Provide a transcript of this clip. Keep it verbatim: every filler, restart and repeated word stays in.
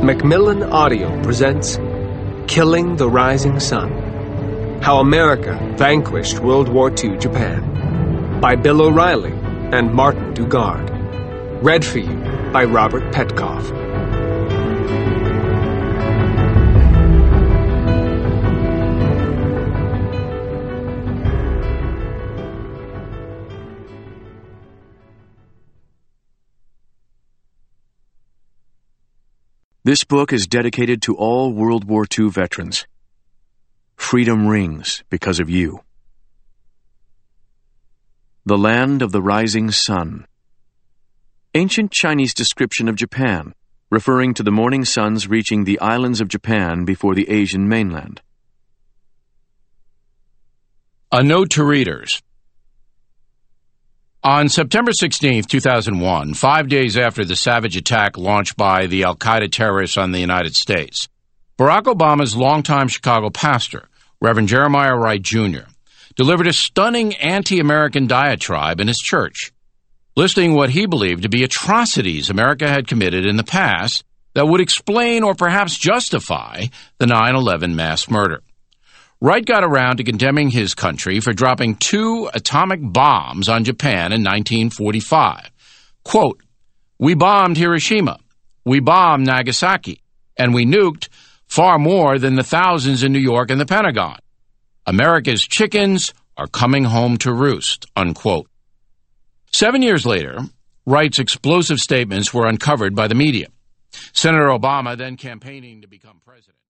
Macmillan Audio presents Killing the Rising Sun: How America Vanquished World War Two Japan by Bill O'Reilly and Martin Dugard. Read for you by Robert Petkoff. This book is dedicated to all World War Two veterans. Freedom rings because of you. The Land of the Rising Sun. Ancient Chinese description of Japan, referring to the morning suns reaching the islands of Japan before the Asian mainland. A note to readers. On September sixteenth, two thousand one, five days after the savage attack launched by the al-Qaeda terrorists on the United States, Barack Obama's longtime Chicago pastor, Reverend Jeremiah Wright Junior, delivered a stunning anti-American diatribe in his church, listing what he believed to be atrocities America had committed in the past that would explain or perhaps justify the nine eleven mass murder. Wright got around to condemning his country for dropping two atomic bombs on Japan in nineteen forty-five. Quote, "We bombed Hiroshima, we bombed Nagasaki, and we nuked far more than the thousands in New York and the Pentagon. America's chickens are coming home to roost," unquote. Seven years later, Wright's explosive statements were uncovered by the media. Senator Obama, then campaigning to become president,